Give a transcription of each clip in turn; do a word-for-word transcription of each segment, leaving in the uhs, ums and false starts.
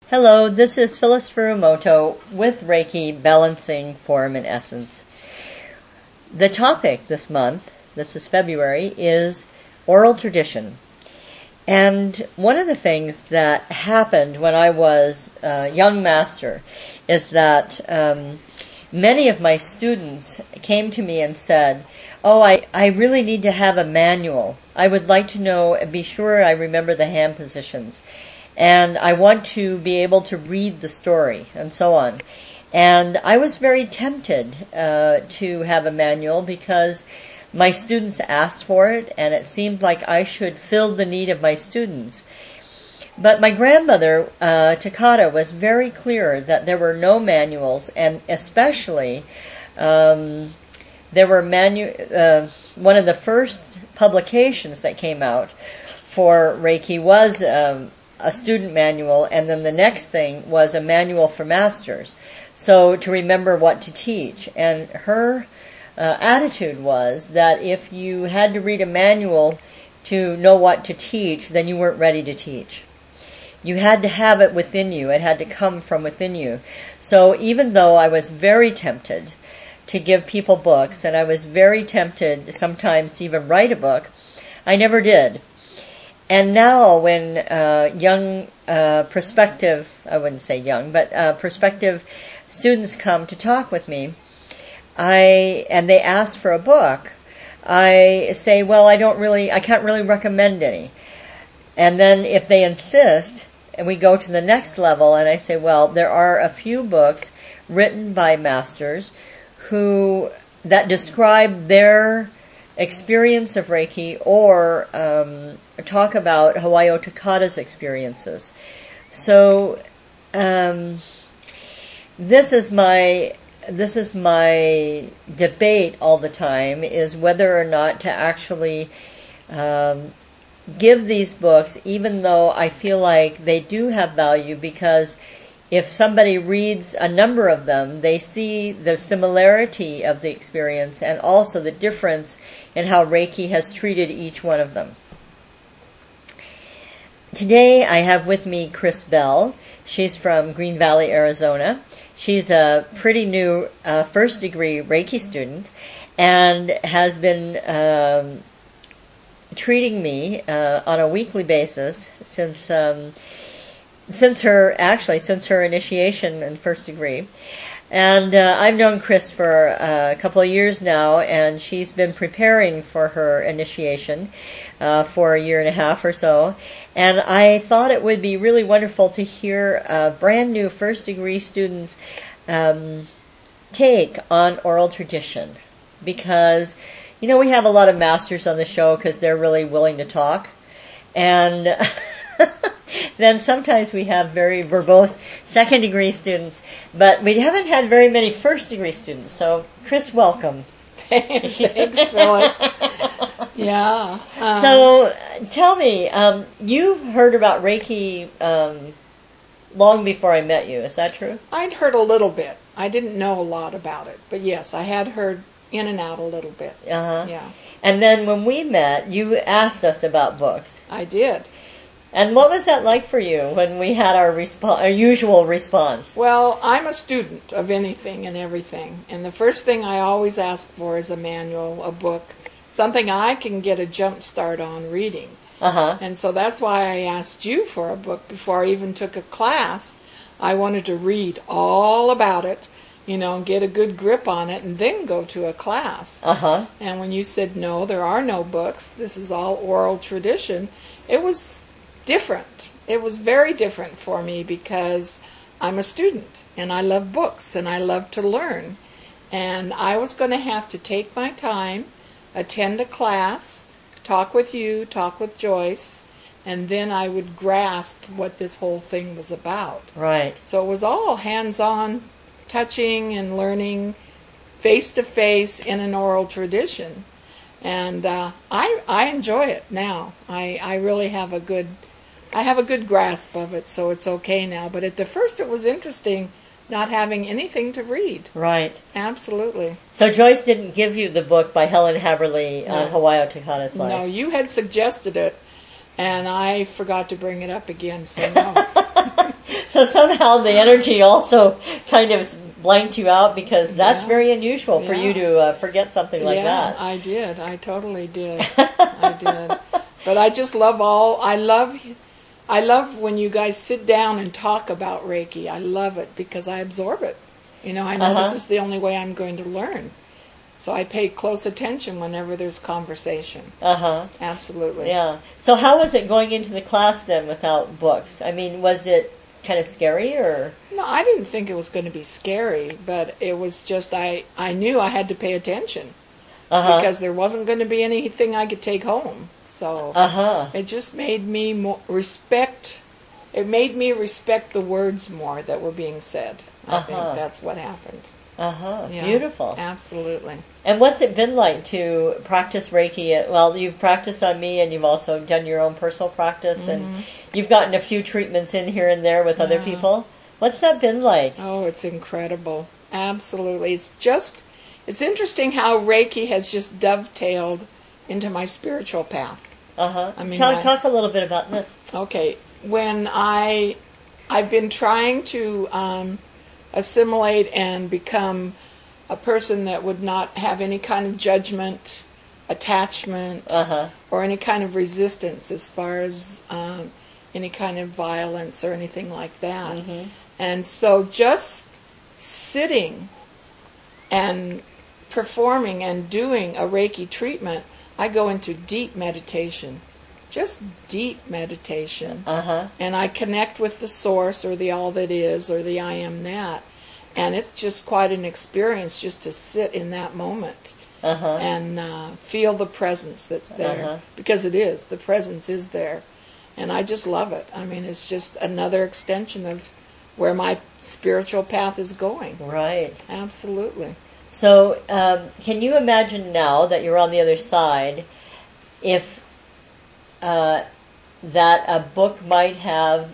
Hello, this is Phyllis Furumoto with Reiki Balancing Form and Essence. The topic this month, this is February, is oral tradition. And one of the things that happened when I was a young master is that um, many of my students came to me and said, oh, I, I really need to have a manual. I would like to know, be sure I remember the hand positions. And I want to be able to read the story, and so on. And I was very tempted uh, to have a manual because my students asked for it, and it seemed like I should fill the need of my students. But my grandmother, uh, Takata, was very clear that there were no manuals, and especially um, there were manu- uh, one of the first publications that came out for Reiki was um, a student manual, and then the next thing was a manual for masters, so to remember what to teach. And her uh, attitude was that if you had to read a manual to know what to teach, then you weren't ready to teach. You had to have it within you. It had to come from within you. So even though I was very tempted to give people books, and I was very tempted sometimes to even write a book, I never did. And now when uh, young uh, prospective, I wouldn't say young, but uh, prospective students come to talk with me, I and they ask for a book, I say, well, I don't really, I can't really recommend any. And then if they insist, and we go to the next level, and I say, well, there are a few books written by masters who that describe their experience of Reiki, or um, talk about Hawayo Takata's experiences. So um, this is my this is my debate all the time, is whether or not to actually um, give these books, even though I feel like they do have value, because if somebody reads a number of them, they see the similarity of the experience and also the difference in how Reiki has treated each one of them. Today I have with me Chris Bell. She's from Green Valley, Arizona. She's a pretty new uh, first degree Reiki student and has been um, treating me uh, on a weekly basis since um, Since her, actually, since her initiation in first degree. And uh, I've known Chris for uh, a couple of years now, and she's been preparing for her initiation uh, for a year and a half or so. And I thought it would be really wonderful to hear uh, brand new first degree students um, take on oral tradition. Because, you know, we have a lot of masters on the show because they're really willing to talk. And then sometimes we have very verbose second degree students, but we haven't had very many first degree students. So, Chris, welcome. Thanks, Phyllis. Yeah. Um, so, tell me, um, you heard about Reiki um, long before I met you. Is that true? I'd heard a little bit. I didn't know a lot about it, but yes, I had heard in and out a little bit. Uh-huh. Yeah. And then when we met, you asked us about books. I did. And what was that like for you when we had our respo- our usual response? Well, I'm a student of anything and everything, and the first thing I always ask for is a manual, a book, something I can get a jump start on reading. Uh-huh. And so that's why I asked you for a book before I even took a class. I wanted to read all about it, you know, and get a good grip on it, and then go to a class. Uh-huh. And when you said, no, there are no books, this is all oral tradition, it was different. It was very different for me because I'm a student and I love books and I love to learn. And I was going to have to take my time, attend a class, talk with you, talk with Joyce, and then I would grasp what this whole thing was about. Right. So it was all hands-on, touching and learning, face-to-face in an oral tradition. And uh, I I enjoy it now. I, I really have a good I have a good grasp of it, so it's okay now. But at the first it was interesting not having anything to read. Right. Absolutely. So Joyce didn't give you the book by Helen Haverly No. on Hawayo Takata's life? No, you had suggested it, and I forgot to bring it up again, so no. So somehow the energy also kind of blanked you out, because that's Yeah. very unusual for Yeah. you to uh, forget something like yeah, that. I did. I totally did. I did. But I just love all. I love. I love when you guys sit down and talk about Reiki. I love it because I absorb it. You know, I know Uh-huh. this is the only way I'm going to learn. So I pay close attention whenever there's conversation. Uh-huh. Absolutely. Yeah. So how was it going into the class then without books? I mean, was it kind of scary, or? No, I didn't think it was going to be scary, but it was just I, I knew I had to pay attention Uh-huh. because there wasn't going to be anything I could take home. So Uh-huh. it just made me more respect. It made me respect the words more that were being said. I Uh-huh. think that's what happened. Uh-huh. Yeah, Beautiful. Absolutely. And what's it been like to practice Reiki? Well, you've practiced on me, and you've also done your own personal practice, and you've gotten a few treatments in here and there with other Yeah. people. What's that been like? Oh, it's incredible. Absolutely. It's just, it's interesting how Reiki has just dovetailed into my spiritual path. Uh-huh. I mean, talk, I- talk a little bit about this. Okay, when I, I've been trying to um, assimilate and become a person that would not have any kind of judgment, attachment, Uh-huh. or any kind of resistance as far as um, any kind of violence or anything like that. Mhm. And so just sitting and performing and doing a Reiki treatment, I go into deep meditation, just deep meditation. Uh-huh. And I connect with the source or the all that is or the I am that. And it's just quite an experience just to sit in that moment Uh-huh. and uh, feel the presence that's there. Uh-huh. Because it is. The presence is there. And I just love it. I mean, it's just another extension of where my spiritual path is going. Right. Absolutely. So, um, can you imagine now that you're on the other side, if uh, that a book might have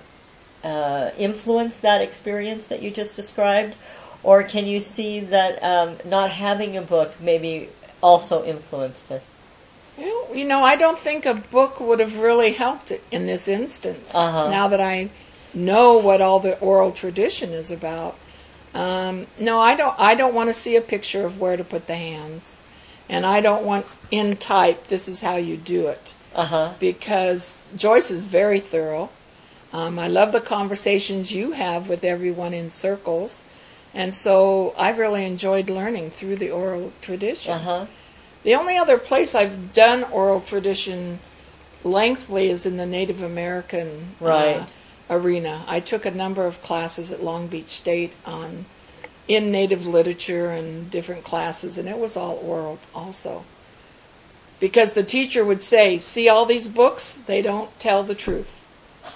uh, influenced that experience that you just described? Or can you see that um, not having a book maybe also influenced it? Well, you know, I don't think a book would have really helped it in this instance. Uh-huh. Now that I know what all the oral tradition is about, um, no, I don't. I don't want to see a picture of where to put the hands, and I don't want in type. This is how you do it, Uh-huh. because Joyce is very thorough. Um, I love the conversations you have with everyone in circles, and so I've really enjoyed learning through the oral tradition. Uh-huh. The only other place I've done oral tradition lengthily is in the Native American Right. uh, arena. I took a number of classes at Long Beach State on in Native literature and different classes, and it was all oral also. Because the teacher would say, "See all these books? They don't tell the truth."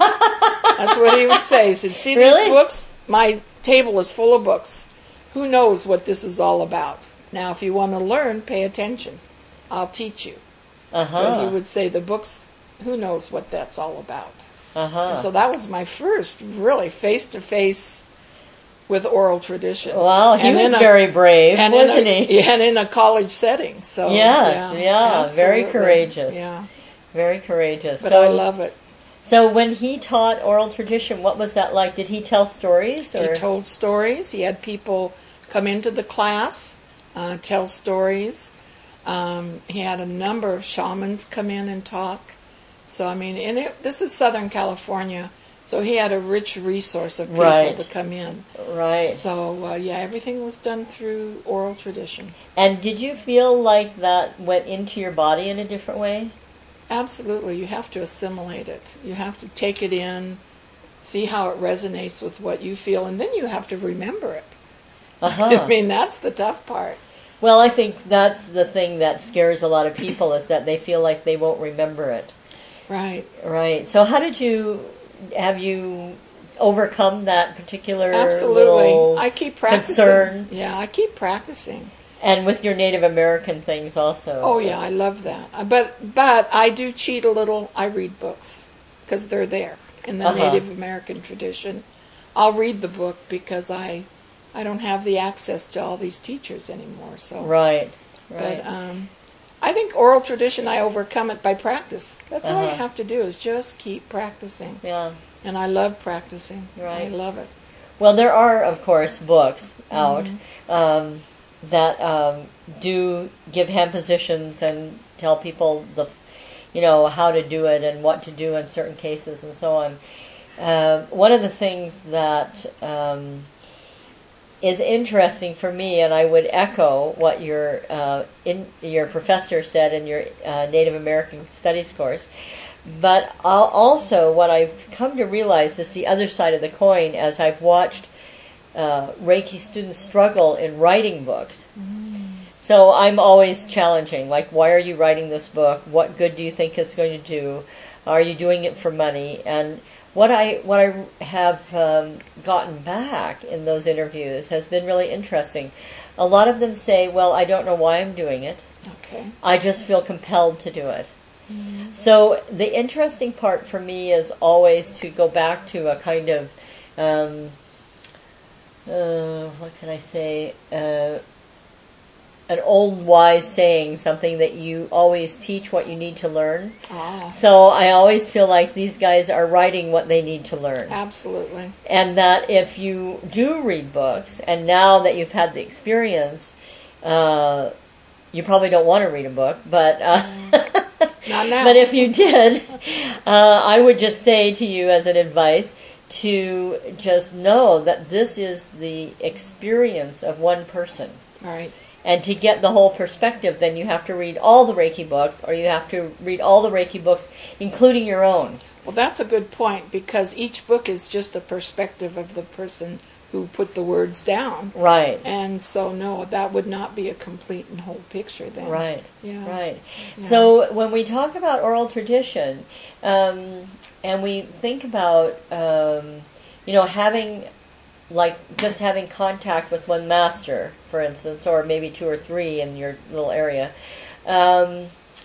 That's what he would say. He said, "See Really? these books? My table is full of books. Who knows what this is all about? Now, if you want to learn, pay attention. I'll teach you." Uh-huh. So he would say, the books, who knows what that's all about? Uh-huh. And so that was my first really face-to-face with oral tradition. Wow, he And was in a- very brave, and in wasn't a- he? And in a college setting. So Yes, yeah, very absolutely. courageous. Yeah, Very courageous. but so, I love it. So when he taught oral tradition, what was that like? Did he tell stories? Or? He told stories. He had people come into the class, uh, tell stories. Um, he had a number of shamans come in and talk. So, I mean, and it, this is Southern California, so he had a rich resource of people Right. to come in. Right. So, uh, yeah, everything was done through oral tradition. And did you feel like that went into your body in a different way? Absolutely. You have to assimilate it. You have to take it in, see how it resonates with what you feel, and then you have to remember it. Uh-huh. I mean, that's the tough part. Well, I think that's the thing that scares a lot of people, is that they feel like they won't remember it. Right. Right. So how did you, have you overcome that particular Absolutely. little I keep practicing. concern? Yeah, I keep practicing. And with your Native American things also. Oh, yeah, I love that. Uh, But but I do cheat a little. I read books because they're there in the Uh-huh. Native American tradition. I'll read the book because I I don't have the access to all these teachers anymore. So, Right. Right. but um, I think oral tradition, I overcome it by practice. That's all you Uh-huh. have to do is just keep practicing. yeah. and I love practicing. Right. I love it. Well, there are, of course, books out mm-hmm. um, that um, do give hand positions and tell people the, you know, how to do it and what to do in certain cases and so on. Uh, one of the things that um, is interesting for me, and I would echo what your uh, in, your professor said in your uh, Native American Studies course, but also what I've come to realize is the other side of the coin as I've watched uh, Reiki students struggle in writing books. Mm. So I'm always challenging, like, why are you writing this book? What good do you think it's going to do? Are you doing it for money? And what I what I have um, gotten back in those interviews has been really interesting. A lot of them say, well, I don't know why I'm doing it. Okay. I just feel compelled to do it. Mm-hmm. So the interesting part for me is always to go back to a kind of, um, uh, what can I say, uh, an old wise saying, something that you always teach what you need to learn. Ah. So I always feel like these guys are writing what they need to learn. Absolutely. And that if you do read books, and now that you've had the experience, uh, you probably don't want to read a book, but uh, not now. But if you did, uh, I would just say to you as an advice to just know that this is the experience of one person. Right. And to get the whole perspective, then you have to read all the Reiki books, or you have to read all the Reiki books, including your own. Well, that's a good point, because each book is just a perspective of the person who put the words down. Right. And so, no, that would not be a complete and whole picture then. Right. Yeah. Right. Yeah. So when we talk about oral tradition, um, and we think about, um, you know, having... like just having contact with one master, for instance, or maybe two or three in your little area. Um,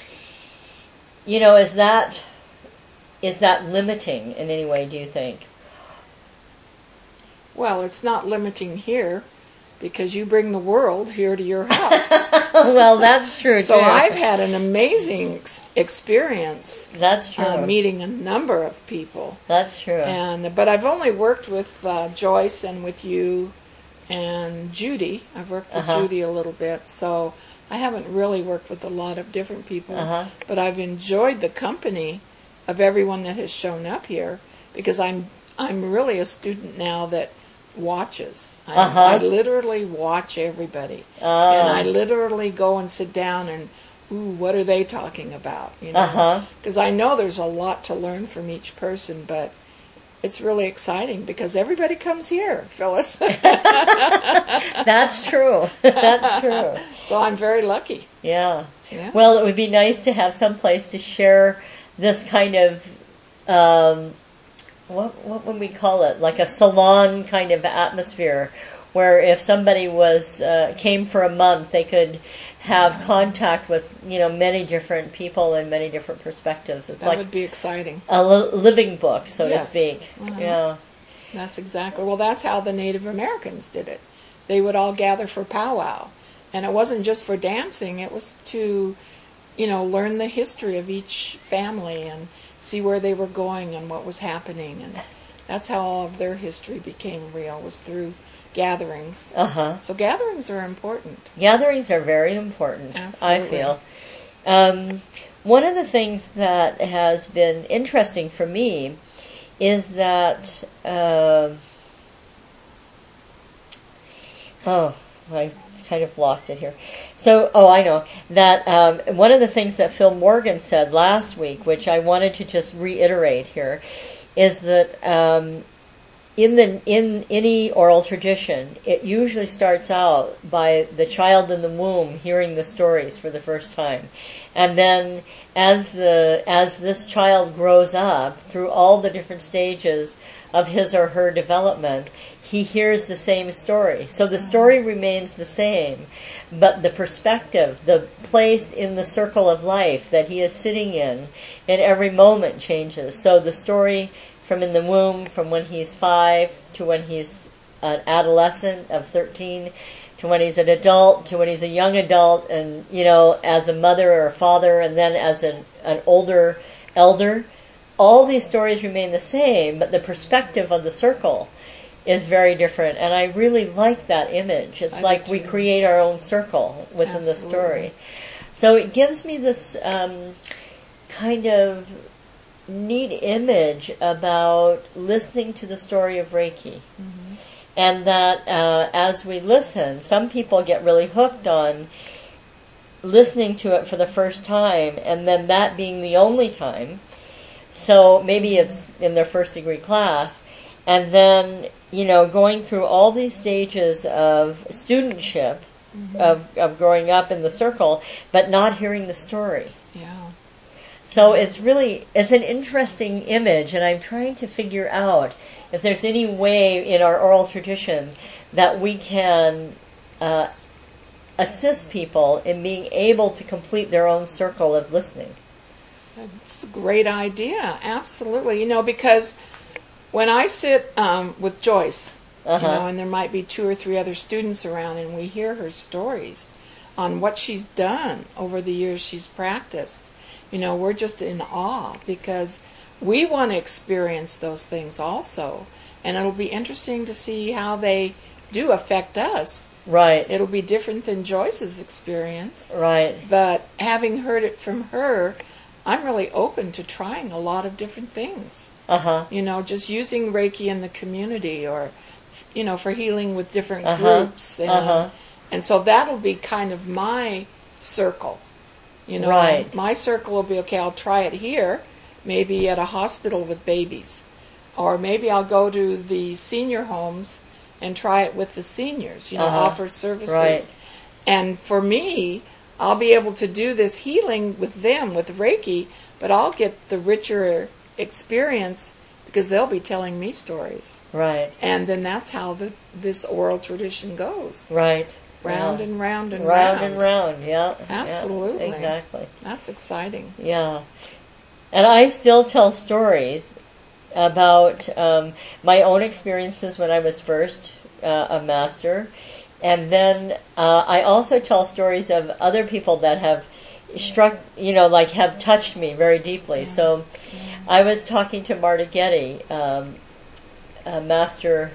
you know, is that is that limiting in any way, do you think? Well, it's not limiting here, because you bring the world here to your house. Well, that's true, so too. I've had an amazing ex- experience. That's true. Uh, meeting a number of people. That's true. And but I've only worked with uh, Joyce and with you and Judy. I've worked with uh-huh. Judy a little bit, so I haven't really worked with a lot of different people. Uh-huh. But I've enjoyed the company of everyone that has shown up here, because I'm I'm really a student now that watches. I, uh-huh. I literally watch everybody, uh. and I literally go and sit down and, ooh, what are they talking about? You know, because uh-huh. I know there's a lot to learn from each person, but it's really exciting because everybody comes here, Phyllis. That's true. That's true. So I'm very lucky. Yeah. Yeah. Well, it would be nice to have some place to share this kind of. Um, What what would we call it? Like a salon kind of atmosphere, where if somebody was uh, came for a month, they could have contact with you know many different people and many different perspectives. It's that like would be exciting. A li- living book, so yes. to speak. Uh-huh. Yeah, that's exactly. Well, that's how the Native Americans did it. They would all gather for powwow, and it wasn't just for dancing. It was to, you know, learn the history of each family and see where they were going and what was happening, and that's how all of their history became real, was through gatherings. Uh-huh. So gatherings are important. Gatherings are very important, Absolutely. I feel. Um, one of the things that has been interesting for me is that, uh, oh, I kind of lost it here. So, oh, I know, that um, one of the things that Phil Morgan said last week, which I wanted to just reiterate here, is that um, in the in any oral tradition, it usually starts out by the child in the womb hearing the stories for the first time. And then as the as this child grows up through all the different stages of his or her development, he hears the same story. So the story remains the same, but the perspective, the place in the circle of life that he is sitting in, in every moment changes. So the story from in the womb, from when he's five to when he's an adolescent of thirteen, to when he's an adult, to when he's a young adult, and, you know, as a mother or a father, and then as an, an older elder, all these stories remain the same, but the perspective of the circle is very different. And I really like that image. It's I like do we too. create our own circle within Absolutely. the story. So it gives me this um, kind of neat image about listening to the story of Reiki. Mm-hmm. And that uh, as we listen, some people get really hooked on listening to it for the first time, and then that being the only time. So maybe it's in their first degree class, and then, you know, going through all these stages of studentship, mm-hmm. of, of growing up in the circle, but not hearing the story. Yeah. So it's really, it's an interesting image, and I'm trying to figure out if there's any way in our oral tradition that we can uh, assist people in being able to complete their own circle of listening. It's a great idea, absolutely. You know, because when I sit um, with Joyce, uh-huh. you know, and there might be two or three other students around, and we hear her stories on what she's done over the years she's practiced, you know, we're just in awe because we want to experience those things also. And it'll be interesting to see how they do affect us. Right. It'll be different than Joyce's experience. Right. But having heard it from her, I'm really open to trying a lot of different things. Uh-huh. You know, just using Reiki in the community or, you know, for healing with different uh-huh. groups. And, uh-huh. and so that'll be kind of my circle. You know, right. my circle will be, okay, I'll try it here, maybe at a hospital with babies. Or maybe I'll go to the senior homes and try it with the seniors, you know, uh-huh. offer services. Right. And for me, I'll be able to do this healing with them, with Reiki, but I'll get the richer experience because they'll be telling me stories. Right. And then that's how the, this oral tradition goes. Right. Round yeah. and round and round. round. and round, yeah. Absolutely. Yeah, exactly. That's exciting. Yeah. And I still tell stories about um, my own experiences when I was first uh, a master. And then uh, I also tell stories of other people that have struck, you know, like have touched me very deeply. Yeah. So Yeah. I was talking to Marta Getty, um, a master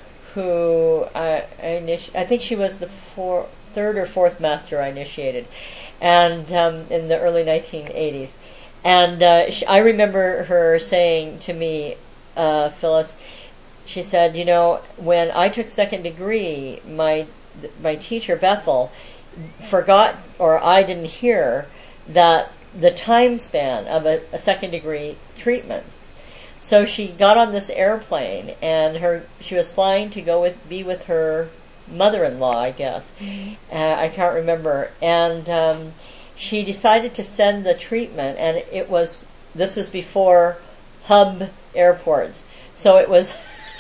who I, I, initi- I think she was the four, third or fourth master I initiated, and um, in the early nineteen eighties. And uh, she, I remember her saying to me, uh, Phyllis, she said, you know, when I took second degree, my my teacher, Bethel, forgot, or I didn't hear, that the time span of a, a second degree treatment. So she got on this airplane, and her she was flying to go with be with her mother-in-law, I guess. Mm-hmm. Uh, I can't remember. And um, she decided to send the treatment, and it was this was before hub airports, so it was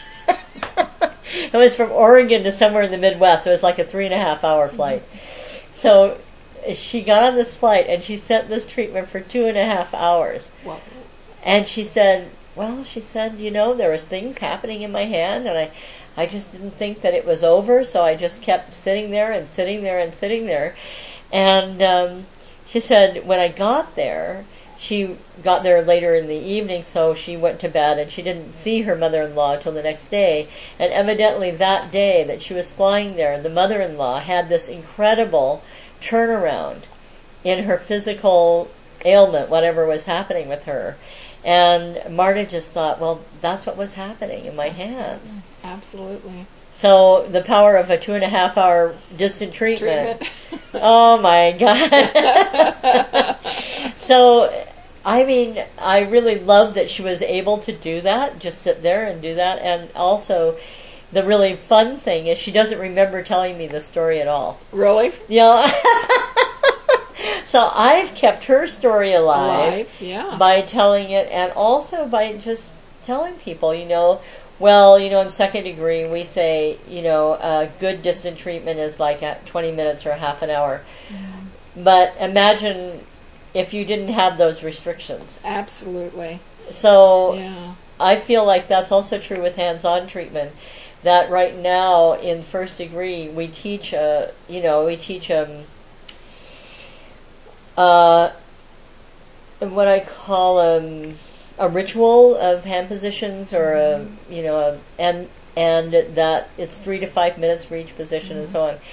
it was from Oregon to somewhere in the Midwest. So it was like a three and a half hour flight. Mm-hmm. So she got on this flight, and she sent this treatment for two and a half hours. Wow. And she said, well, she said, you know, there was things happening in my hand, and I, I just didn't think that it was over, so I just kept sitting there and sitting there and sitting there. And um, she said, when I got there, she got there later in the evening, so she went to bed, and she didn't see her mother-in-law until the next day. And evidently that day that she was flying there, the mother-in-law had this incredible turnaround in her physical ailment, whatever was happening with her. And Marta just thought, well, that's what was happening in my Absolutely. hands. Absolutely. So the power of a two and a half hour distant treatment. treatment. Oh my God. So, I mean, I really love that she was able to do that, just sit there and do that. And also, the really fun thing is she doesn't remember telling me the story at all. Really? Yeah. So I've kept her story alive, Alive, yeah. by telling it, and also by just telling people, you know, well, you know, in second degree we say, you know, a good distant treatment is like at twenty minutes or half an hour. Mm-hmm. But imagine if you didn't have those restrictions. Absolutely. So yeah. I feel like that's also true with hands-on treatment. That right now in first degree we teach, uh, you know, we teach um. Uh, what I call um, a ritual of hand positions, or a you know, a, and and that it's three to five minutes for each position, mm-hmm. and so on.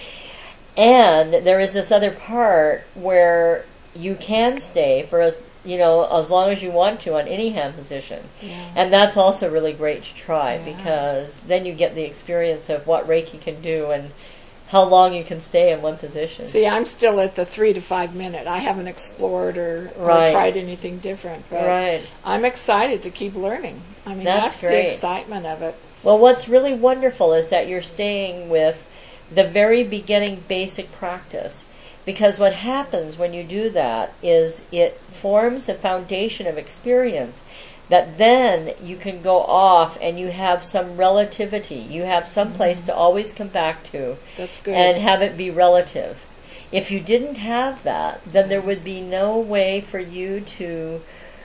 And there is this other part where you can stay for as you know as long as you want to on any hand position, yeah. and that's also really great to try, yeah. because then you get the experience of what Reiki can do and how long you can stay in one position. See, I'm still at the three to five minute. I haven't explored or, right. or tried anything different, but right. I'm excited to keep learning. I mean, that's, that's great. the excitement of it. Well, what's really wonderful is that you're staying with the very beginning basic practice, because what happens when you do that is it forms a foundation of experience that then you can go off and you have some relativity. You have some place mm-hmm. to always come back to. That's good. And have it be relative. If you didn't have that, then there would be no way for you to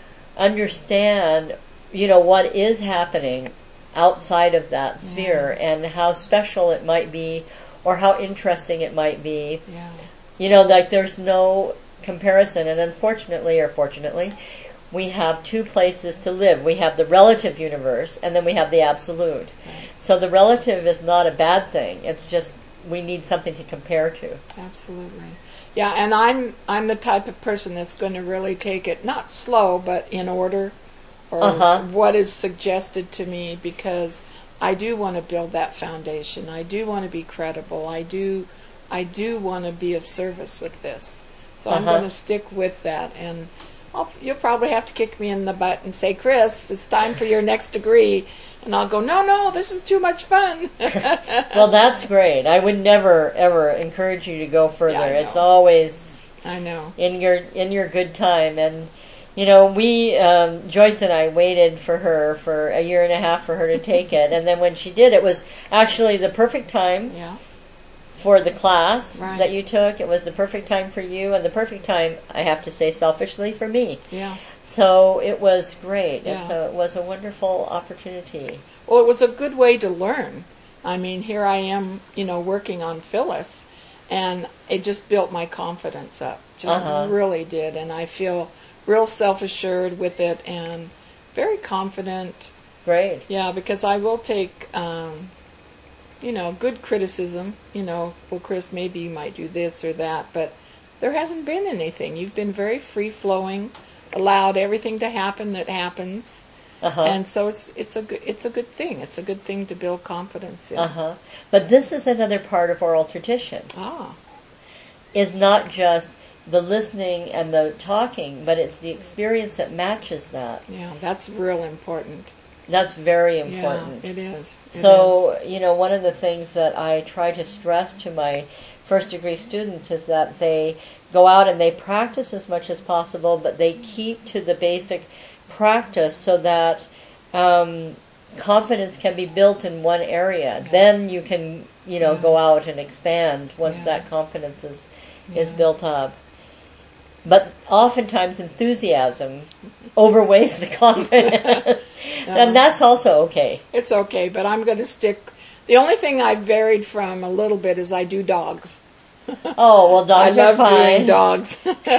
understand, you know, what is happening outside of that sphere, yeah. and how special it might be, or how interesting it might be. Yeah. You know, like there's no comparison, and unfortunately, or fortunately, we have two places to live. We have the relative universe, and then we have the absolute. Right. So the relative is not a bad thing. It's just we need something to compare to. Absolutely. Yeah, and I'm I'm the type of person that's going to really take it not slow, but in order, or uh-huh. what is suggested to me, because I do want to build that foundation. I do want to be credible. I do I do want to be of service with this. So uh-huh. I'm going to stick with that, and I'll, you'll probably have to kick me in the butt and say, Chris, it's time for your next degree. And I'll go, no, no, this is too much fun. Well, that's great. I would never, ever encourage you to go further. Yeah, it's always I know. in your in your good time. And, you know, we, um, Joyce and I waited for her for a year and a half for her to take it. And then when she did, it was actually the perfect time. Yeah. For the class right. that you took. It was the perfect time for you, and the perfect time, I have to say selfishly, for me. Yeah. So it was great. Yeah. And so it was a wonderful opportunity. Well, it was a good way to learn. I mean, here I am, you know, working on Phyllis, and it just built my confidence up. Just uh-huh. really did. And I feel real self-assured with it and very confident. Great. Yeah, because I will take... Um, you know, good criticism, you know, well, Chris, maybe you might do this or that, but there hasn't been anything. You've been very free-flowing, allowed everything to happen that happens, uh-huh. and so it's it's a good it's a good thing. It's a good thing to build confidence in. Uh-huh. But this is another part of oral tradition. Ah. Is not just the listening and the talking, but it's the experience that matches that. Yeah, that's real important. That's very important. Yeah, it is. It so, is. you know, one of the things that I try to stress to my first degree students is that they go out and they practice as much as possible, but they keep to the basic practice so that um, confidence can be built in one area. Yeah. Then you can, you know, yeah. go out and expand once yeah. that confidence is, yeah. is built up. But oftentimes enthusiasm overweighs the confidence. No. And that's also okay. It's okay, but I'm going to stick... The only thing I've varied from a little bit is I do dogs. Oh, well, dogs I are fine. love doing dogs.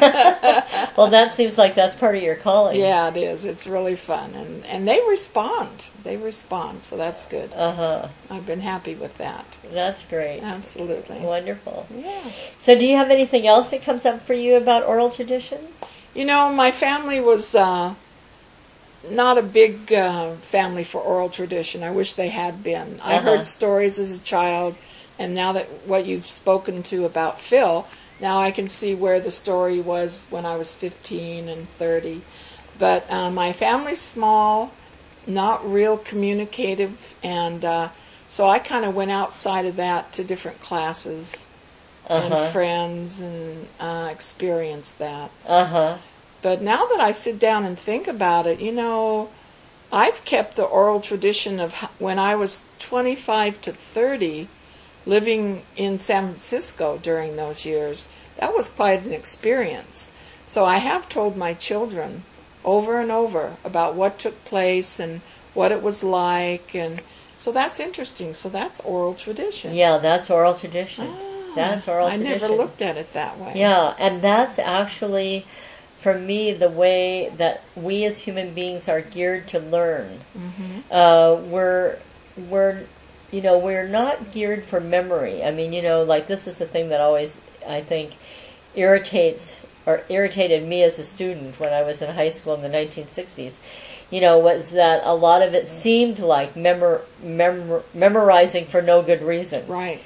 Well, that seems like that's part of your calling. Yeah, it is. It's really fun. And, and they respond. They respond, so that's good. Uh-huh. I've been happy with that. That's great. Absolutely. Wonderful. Yeah. So do you have anything else that comes up for you about oral tradition? You know, my family was uh, not a big uh, family for oral tradition. I wish they had been. I uh-huh. heard stories as a child, and now that what you've spoken to about Phil, now I can see where the story was when I was fifteen and thirty. But uh, my family's small, not real communicative, and uh, so I kind of went outside of that to different classes uh-huh. and friends and uh, experienced that. Uh-huh. But now that I sit down and think about it, you know, I've kept the oral tradition of when I was twenty-five to thirty, living in San Francisco during those years. That was quite an experience. So I have told my children over and over about what took place and what it was like, and so that's interesting. So that's oral tradition. Yeah, that's oral tradition. Ah, that's oral I tradition. never looked at it that way. Yeah, and that's actually for me, the way that we as human beings are geared to learn. Mm-hmm. Uh, we're, we're, you know, we're not geared for memory. I mean, you know, like this is the thing that always, I think, irritates or irritated me as a student when I was in high school in the nineteen sixties. You know, was that a lot of it seemed like memor, memor, memorizing for no good reason. Right.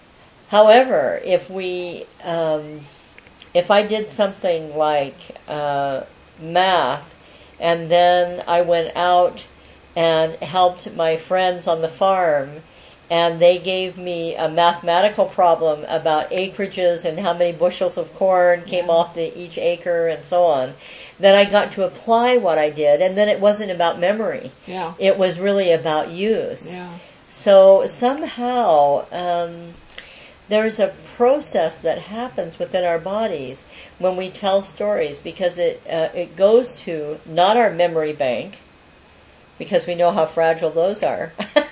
However, if we, um, if I did something like uh, math, and then I went out and helped my friends on the farm, and they gave me a mathematical problem about acreages and how many bushels of corn came Yeah. off the, each acre and so on, then I got to apply what I did, and then it wasn't about memory. Yeah. It was really about use. Yeah. So somehow um, there's a process that happens within our bodies when we tell stories, because it uh, it goes to not our memory bank, because we know how fragile those are,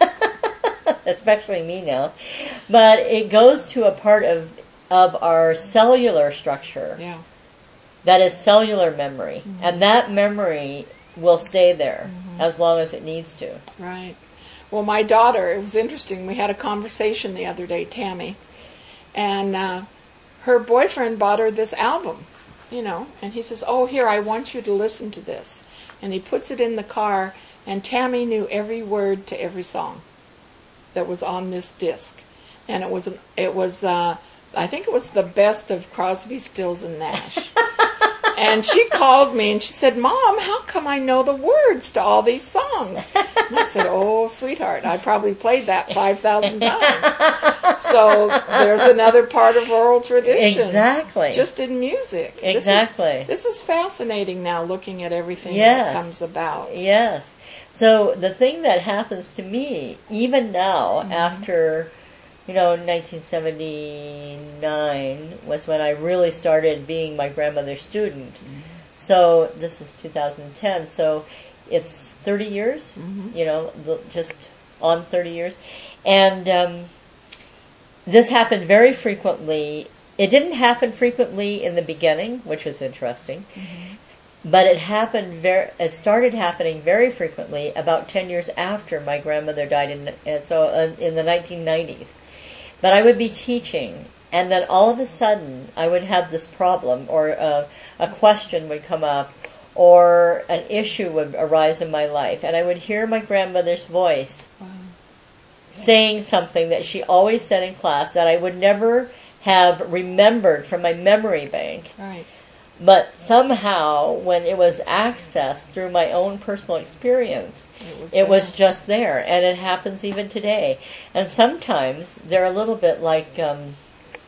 especially me now, but it goes to a part of of our cellular structure. Yeah. That is cellular memory, Mm-hmm. and that memory will stay there Mm-hmm. as long as it needs to. Right. Well, my daughter, it was interesting. We had a conversation the other day, Tammy, and uh, her boyfriend bought her this album, you know, and he says, "Oh, here, I want you to listen to this." And he puts it in the car, and Tammy knew every word to every song that was on this disc. And it was, it was, uh, I think it was the best of Crosby, Stills, and Nash. And she called me and she said, "Mom, how come I know the words to all these songs?" And I said, "Oh, sweetheart, I probably played that five thousand times." So there's another part of oral tradition. Exactly. Just in music. Exactly. This is, this is fascinating now, looking at everything Yes. that comes about. Yes. So the thing that happens to me, even now, Mm-hmm. after, you know, nineteen seventy-nine was when I really started being my grandmother's student. Mm-hmm. So this is two thousand ten. So it's thirty years, Mm-hmm. you know, the- just on thirty years. And um, this happened very frequently. It didn't happen frequently in the beginning, which was interesting. Mm-hmm. But it happened very. It started happening very frequently about ten years after my grandmother died, in uh, so uh, in the nineteen nineties. But I would be teaching, and then all of a sudden I would have this problem, or uh, a question would come up, or an issue would arise in my life, and I would hear my grandmother's voice Wow. saying something that she always said in class that I would never have remembered from my memory bank. Right. But somehow, when it was accessed through my own personal experience, It was, it was there. just there. And it happens even today. And sometimes they're a little bit like um,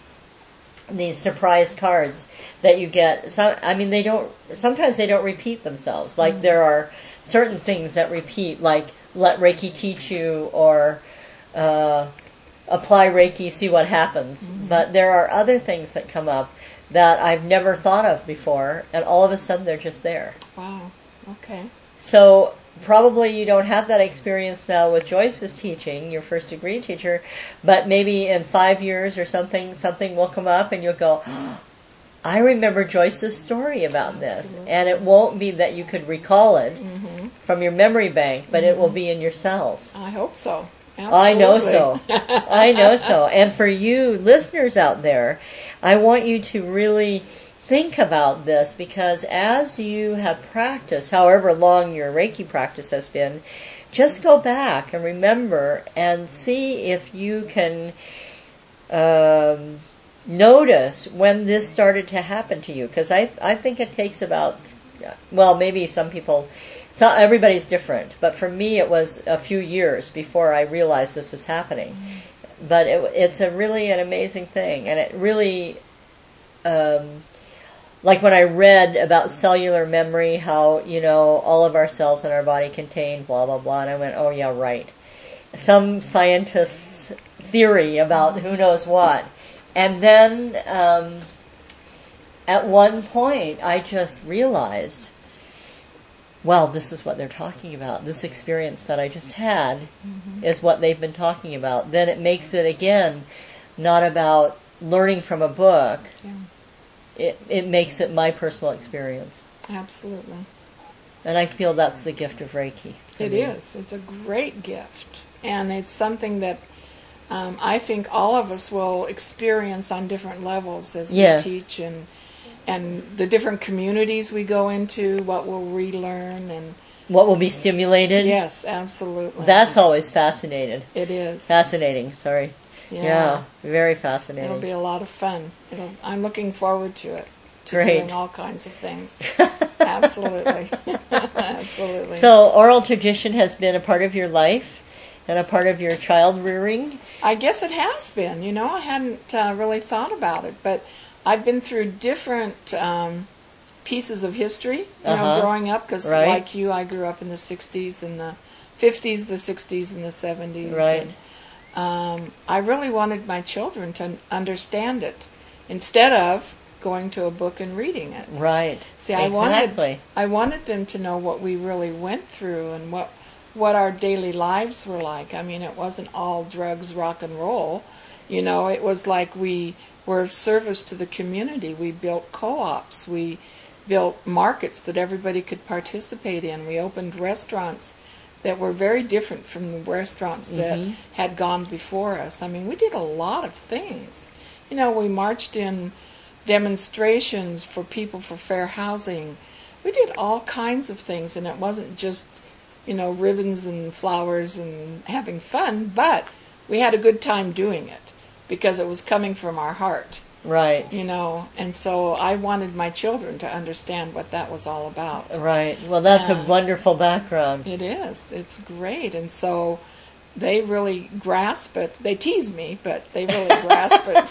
these surprise cards that you get. Some, I mean, they don't. Sometimes they don't repeat themselves. Like Mm-hmm. there are certain things that repeat, like let Reiki teach you, or uh, apply Reiki, see what happens. Mm-hmm. But there are other things that come up that I've never thought of before, and all of a sudden they're just there. Wow. Okay. So probably you don't have that experience now with Joyce's teaching, your first degree teacher, but maybe in five years or something, something will come up and you'll go, oh, I remember Joyce's story about this. Absolutely. And it won't be that you could recall it Mm-hmm. from your memory bank, but it will be in your cells. I hope so. Absolutely. I know so. I know so. And for you listeners out there, I want you to really think about this, because as you have practiced, however long your Reiki practice has been, just go back and remember and see if you can um, notice when this started to happen to you. Because I, I think it takes about, well, maybe some people, so everybody's different, but for me it was a few years before I realized this was happening. But it, it's a really an amazing thing, and it really, um, like when I read about cellular memory, how, you know, all of our cells in our body contain blah, blah, blah, and I went, oh yeah, right. Some scientist's theory about who knows what. And then um, at one point I just realized, well, this is what they're talking about. This experience that I just had mm-hmm. is what they've been talking about. Then it makes it, again, not about learning from a book. Yeah. it, it makes it my personal experience. Absolutely. And I feel that's the gift of Reiki. It me. is. It's a great gift. And it's something that um, I think all of us will experience on different levels as we Yes. teach, and and the different communities we go into, what we'll relearn. And What will be stimulated? yes, absolutely. That's always fascinating. It is. Fascinating, sorry. Yeah. Yeah, very fascinating. It'll be a lot of fun. It'll, I'm looking forward to it. To Great. doing all kinds of things. Absolutely. Absolutely. So oral tradition has been a part of your life and a part of your child rearing? I guess it has been. You know, I hadn't uh, really thought about it, but I've been through different um, pieces of history, you Uh-huh. know, growing up, because Right. like you, I grew up in the sixties and the fifties, the sixties and the seventies. Right. And, um, I really wanted my children to understand it instead of going to a book and reading it. Right. See, I exactly. wanted I wanted them to know what we really went through and what what our daily lives were like. I mean, it wasn't all drugs, rock and roll. You know, it was like we were of service to the community. We built co-ops. We built markets that everybody could participate in. We opened restaurants that were very different from the restaurants that Mhm. had gone before us. I mean, we did a lot of things. You know, we marched in demonstrations for people for fair housing. We did all kinds of things, and it wasn't just, you know, ribbons and flowers and having fun, but we had a good time doing it because it was coming from our heart, Right. you know, and so I wanted my children to understand what that was all about. Right. Well, that's Yeah. a wonderful background. It is. It's great. And so they really grasp it. They tease me, but they really grasp it.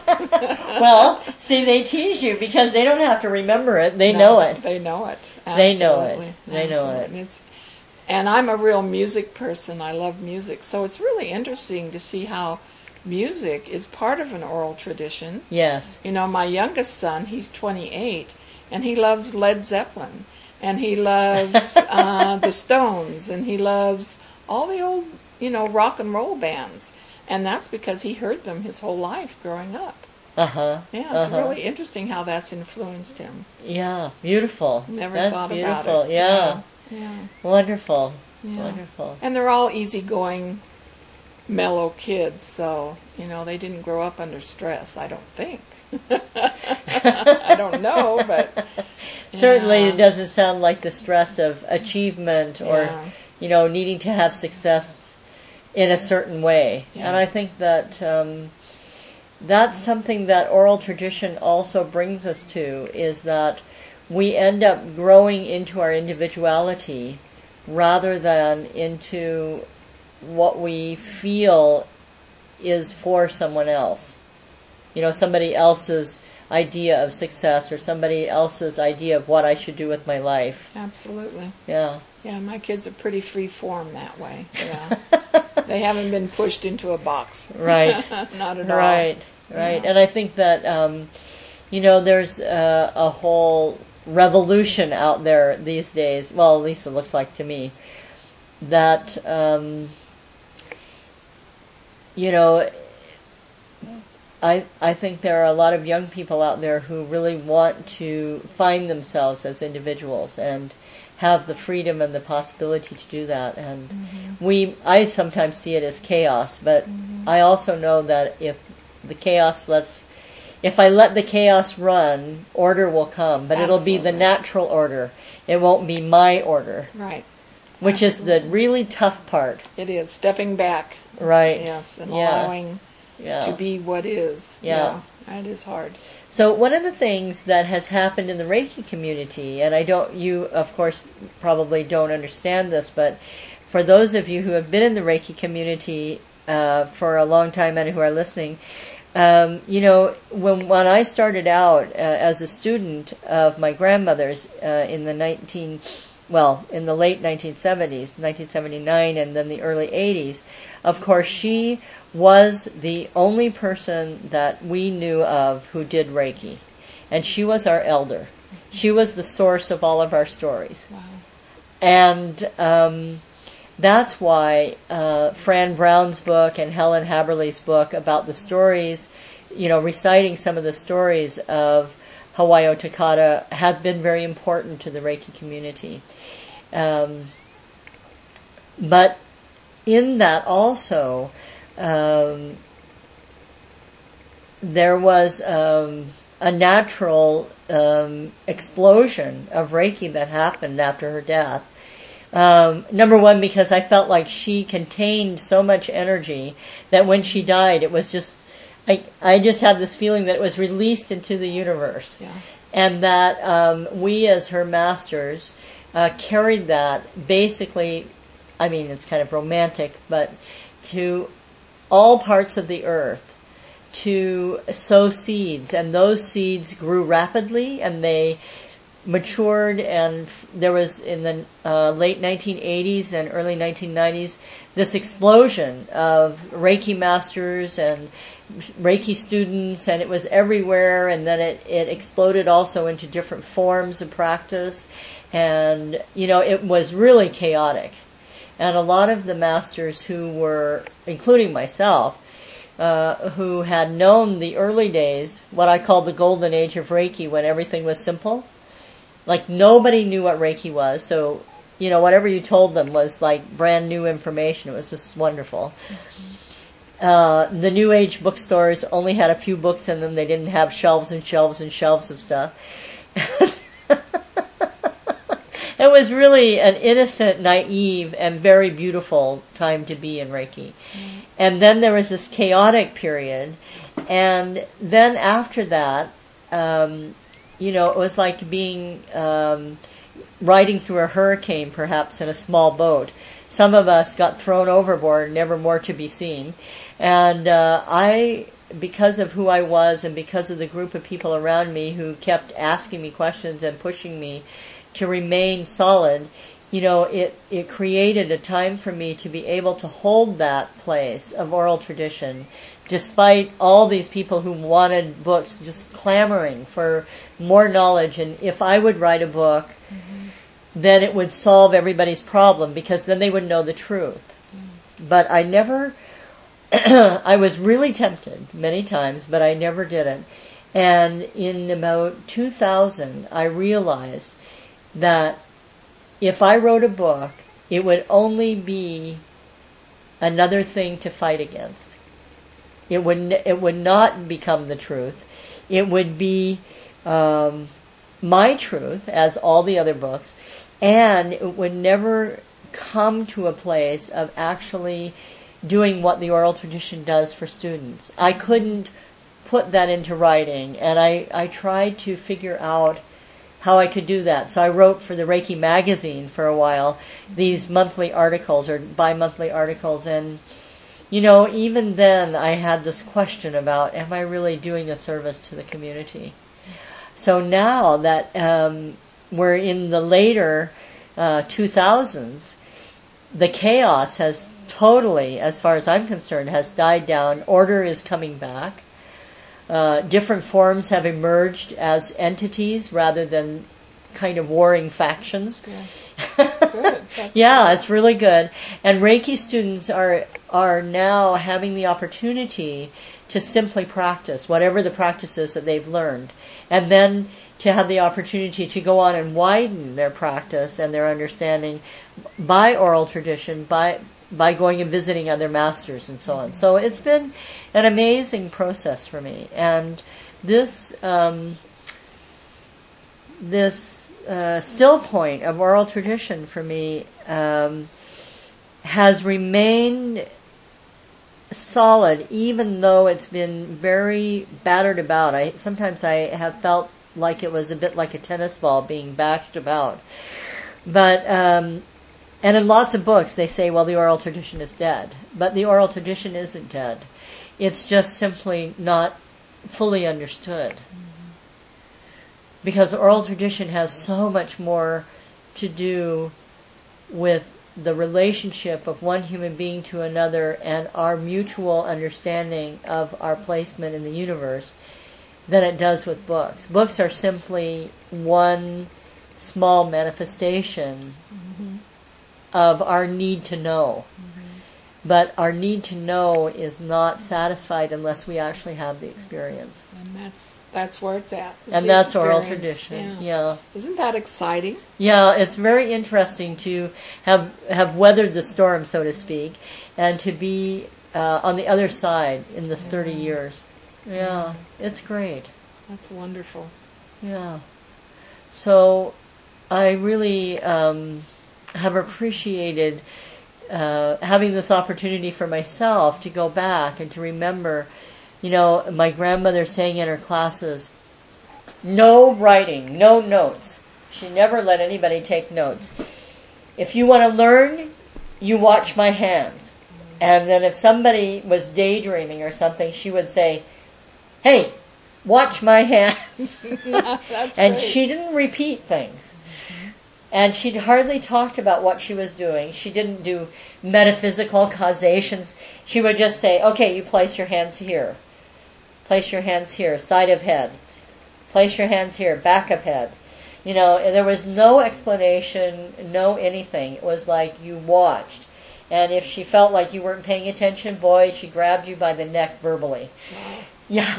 Well, see, they tease you because they don't have to remember it. They No, know it. They know it. They know it. Absolutely. They know it. Absolutely. And it's, and I'm a real music person. I love music. So it's really interesting to see how music is part of an oral tradition. Yes. You know, my youngest son, he's twenty-eight, and he loves Led Zeppelin, and he loves uh, the Stones, and he loves all the old, you know, rock and roll bands. And that's because he heard them his whole life growing up. Uh-huh. Yeah, it's uh-huh. really interesting how that's influenced him. Yeah, beautiful. Never That's thought beautiful. about it. Yeah. Yeah. Wonderful. Yeah. Wonderful. And they're all easygoing, mellow kids, so, you know, they didn't grow up under stress, I don't think. I don't know, but Certainly yeah. it doesn't sound like the stress of achievement or, Yeah. you know, needing to have success in a certain way. Yeah. And I think that um, that's something that oral tradition also brings us to, is that we end up growing into our individuality rather than into what we feel is for someone else. You know, somebody else's idea of success or somebody else's idea of what I should do with my life. Absolutely. Yeah. Yeah, my kids are pretty free form that way. Yeah. They haven't been pushed into a box. Right. Not at all. Right. Right. Yeah. And I think that, um, you know, there's uh, a whole revolution out there these days. Well, at least it looks like to me that, um, you know, I I think there are a lot of young people out there who really want to find themselves as individuals and have the freedom and the possibility to do that. And Mm-hmm. we, I sometimes see it as chaos, but Mm-hmm. I also know that if the chaos lets, if I let the chaos run, order will come, but it'll be the Absolutely. natural order. It won't be my order, Right. which is the really tough part, It is. Stepping back. right? Yes. And Yes. allowing Yeah. to be what is. Yeah. That is hard. So one of the things that has happened in the Reiki community, and I don't, you of course probably don't understand this, but for those of you who have been in the Reiki community uh, for a long time and who are listening, um, you know, when when I started out uh, as a student of my grandmother's uh, in the nineteen, well, in the late nineteen seventies, nineteen seventy-nine, and then the early eighties, of course she was the only person that we knew of who did Reiki. And she was our elder. She was the source of all of our stories. Wow. And um, that's why uh, Fran Brown's book and Helen Haberle's book about the stories, you know, reciting some of the stories of Hawaii Takata have been very important to the Reiki community. Um, but in that also, um, there was um, a natural um, explosion of Reiki that happened after her death. Um, number one, because I felt like she contained so much energy that when she died, it was just, I, I just had this feeling that it was released into the universe. Yeah. And that um, we as her masters uh, carried that basically, I mean, it's kind of romantic, but to all parts of the earth to sow seeds. And those seeds grew rapidly and they matured, and there was in the uh, late nineteen eighties and early nineteen nineties this explosion of Reiki masters and Reiki students, and it was everywhere, and then it, it exploded also into different forms of practice, and you know, it was really chaotic. And a lot of the masters who were, including myself, uh, who had known the early days, what I call the golden age of Reiki, when everything was simple. Like, nobody knew what Reiki was, so, you know, whatever you told them was like brand new information. It was just wonderful. Mm-hmm. Uh, the New Age bookstores only had a few books in them. They didn't have shelves and shelves and shelves of stuff. It was really an innocent, naive, and very beautiful time to be in Reiki. Mm-hmm. And then there was this chaotic period, and then after that, um, you know, it was like being um, riding through a hurricane, perhaps, in a small boat. Some of us got thrown overboard, never more to be seen. And uh, I, because of who I was and because of the group of people around me who kept asking me questions and pushing me to remain solid, you know, it, it created a time for me to be able to hold that place of oral tradition, despite all these people who wanted books, just clamoring for more knowledge. And if I would write a book, mm-hmm. then it would solve everybody's problem, because then they would know the truth. Mm. But I never, I was really tempted many times, but I never did it. And in about two thousand, I realized that if I wrote a book, it would only be another thing to fight against. It would it would not become the truth. It would be um, my truth, as all the other books, and it would never come to a place of actually doing what the oral tradition does for students. I couldn't put that into writing, and I, I tried to figure out how I could do that. So I wrote for the Reiki magazine for a while, these monthly articles or bi-monthly articles, and you know, even then I had this question about, am I really doing a service to the community? So now that um, we're in the later uh, two thousands, the chaos has totally, as far as I'm concerned, has died down. Order is coming back. Uh, different forms have emerged as entities rather than kind of warring factions. Yeah. Good. That's yeah, good. It's really good. And Reiki students are are now having the opportunity to simply practice whatever the practice is that they've learned, and then to have the opportunity to go on and widen their practice and their understanding by oral tradition, by by going and visiting other masters and so on. So it's been an amazing process for me, and this um, this uh, still point of oral tradition for me um, has remained solid, even though it's been very battered about. I sometimes I have felt like it was a bit like a tennis ball being bashed about, but. Um, And in lots of books they say, well, the oral tradition is dead. But the oral tradition isn't dead. It's just simply not fully understood. Mm-hmm. Because oral tradition has so much more to do with the relationship of one human being to another and our mutual understanding of our placement in the universe than it does with books. Books are simply one small manifestation mm-hmm. of our need to know. Mm-hmm. but our need to know is not satisfied unless we actually have the experience. And that's that's where it's at. And that's oral tradition. Yeah. yeah. Isn't that exciting? Yeah, it's very interesting to have have weathered the storm, so to speak, and to be uh, on the other side in this thirty years. Yeah, it's great. That's wonderful. Yeah. So I really um, have appreciated uh, having this opportunity for myself to go back and to remember, you know, my grandmother saying in her classes, no writing, no notes. She never let anybody take notes. If you want to learn, you watch my hands. And then if somebody was daydreaming or something, she would say, hey, watch my hands. That's and great. She didn't repeat things. Mm-hmm. And she hardly talked about what she was doing. She didn't do metaphysical causations. She would just say, okay, you place your hands here. Place your hands here, side of head. Place your hands here, back of head. You know, there was no explanation, no anything. It was like you watched. And if she felt like you weren't paying attention, boy, she grabbed you by the neck verbally. Wow. Yeah.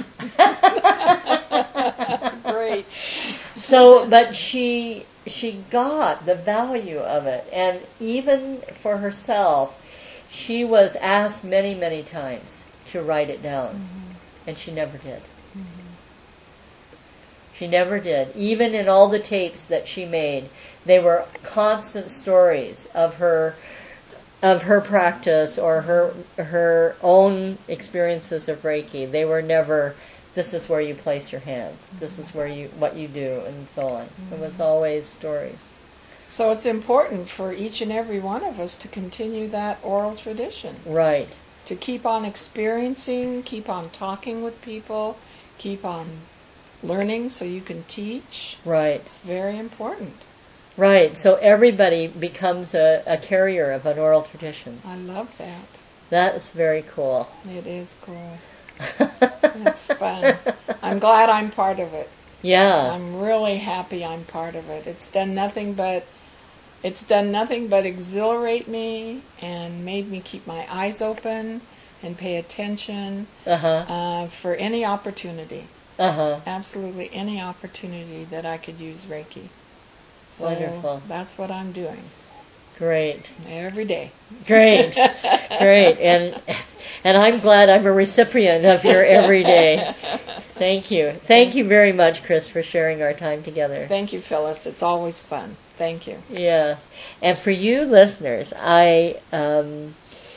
Great. So, but she she got the value of it, and even for herself, she was asked many, many times to write it down, mm-hmm. and she never did. Mm-hmm. She never did. Even in all the tapes that she made, they were constant stories of her of her practice or her her own experiences of Reiki. They were never, this is where you place your hands, this is where you what you do, and so on. Mm-hmm. It was always stories. So it's important for each and every one of us to continue that oral tradition. Right. To keep on experiencing, keep on talking with people, keep on learning so you can teach. Right. It's very important. Right, so everybody becomes a, a carrier of an oral tradition. I love that. That is very cool. It is cool. It's fun. I'm glad I'm part of it. Yeah. I'm really happy I'm part of it. It's done nothing but it's done nothing but exhilarate me and made me keep my eyes open and pay attention uh-huh. uh, for any opportunity. Uh-huh. Absolutely any opportunity that I could use Reiki. So wonderful. That's what I'm doing. Great. Every day. Great. Great. And and I'm glad I'm a recipient of your everyday. Thank you. Thank you very much, Chris, for sharing our time together. Thank you, Phyllis. It's always fun. Thank you. Yes. And for you listeners, I um,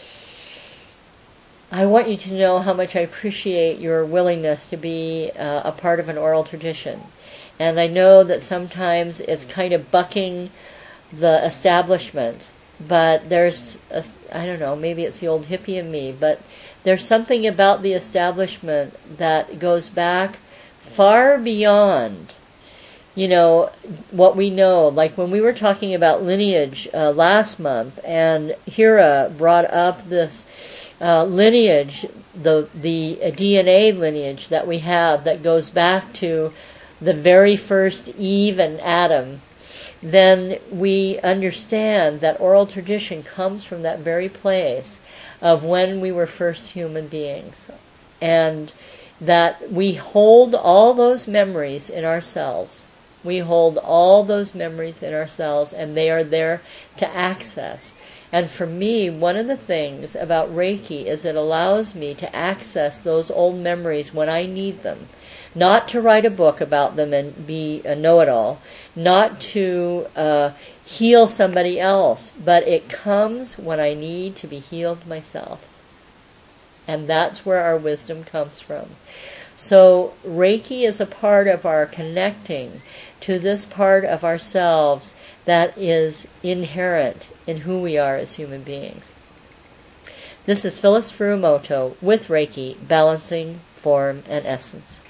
I want you to know how much I appreciate your willingness to be uh, a part of an oral tradition. And I know that sometimes it's kind of bucking the establishment, but there's, a, I don't know, maybe it's the old hippie in me, but there's something about the establishment that goes back far beyond, you know, what we know. Like when we were talking about lineage uh, last month, and Hira brought up this uh, lineage, the the D N A lineage that we have that goes back to the very first Eve and Adam, then we understand that oral tradition comes from that very place of when we were first human beings. And that we hold all those memories in ourselves. We hold all those memories in ourselves, and they are there to access. And for me, one of the things about Reiki is it allows me to access those old memories when I need them. Not to write a book about them and be a know-it-all, not to uh, heal somebody else, but it comes when I need to be healed myself. And that's where our wisdom comes from. So Reiki is a part of our connecting to this part of ourselves that is inherent in who we are as human beings. This is Phyllis Furumoto with Reiki, Balancing Form and Essence.